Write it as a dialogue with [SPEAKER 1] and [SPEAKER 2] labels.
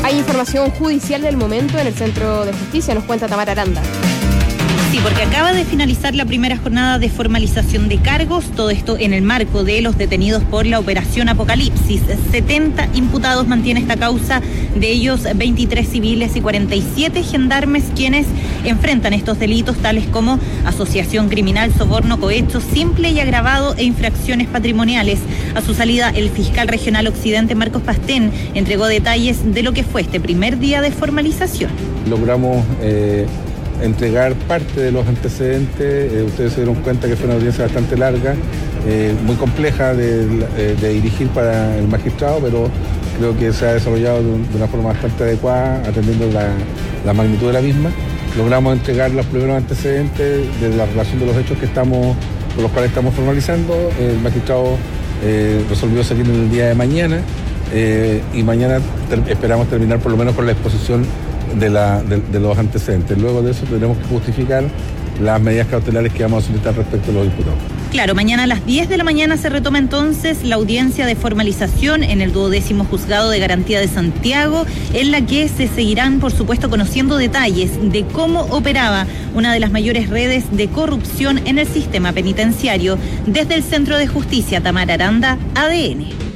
[SPEAKER 1] Hay información judicial del momento en el Centro de Justicia, nos cuenta Tamara Aranda.
[SPEAKER 2] Sí, porque acaba de finalizar la primera jornada de formalización de cargos, todo esto en el marco de los detenidos por la Operación Apocalipsis. 70 imputados mantiene esta causa, de ellos 23 civiles y 47 gendarmes quienes enfrentan estos delitos tales como asociación criminal, soborno, cohecho simple y agravado e infracciones patrimoniales. A su salida, el fiscal regional Occidente, Marcos Pastén, entregó detalles de lo que fue este primer día de formalización.
[SPEAKER 3] Logramos entregar parte de los antecedentes. Ustedes se dieron cuenta que fue una audiencia bastante larga, muy compleja de dirigir para el magistrado, pero creo que se ha desarrollado de una forma bastante adecuada, atendiendo la magnitud de la misma. Logramos entregar los primeros antecedentes de la relación de los hechos con los cuales estamos formalizando. El magistrado resolvió salir en el día de mañana, y mañana esperamos terminar por lo menos con la exposición de los antecedentes. Luego de eso tendremos que justificar las medidas cautelares que vamos a solicitar respecto a los imputados.
[SPEAKER 2] Claro, mañana a las 10 de la mañana se retoma entonces la audiencia de formalización en el 12º Juzgado de Garantía de Santiago, en la que se seguirán, por supuesto, conociendo detalles de cómo operaba una de las mayores redes de corrupción en el sistema penitenciario. Desde el Centro de Justicia, Tamara Aranda, ADN.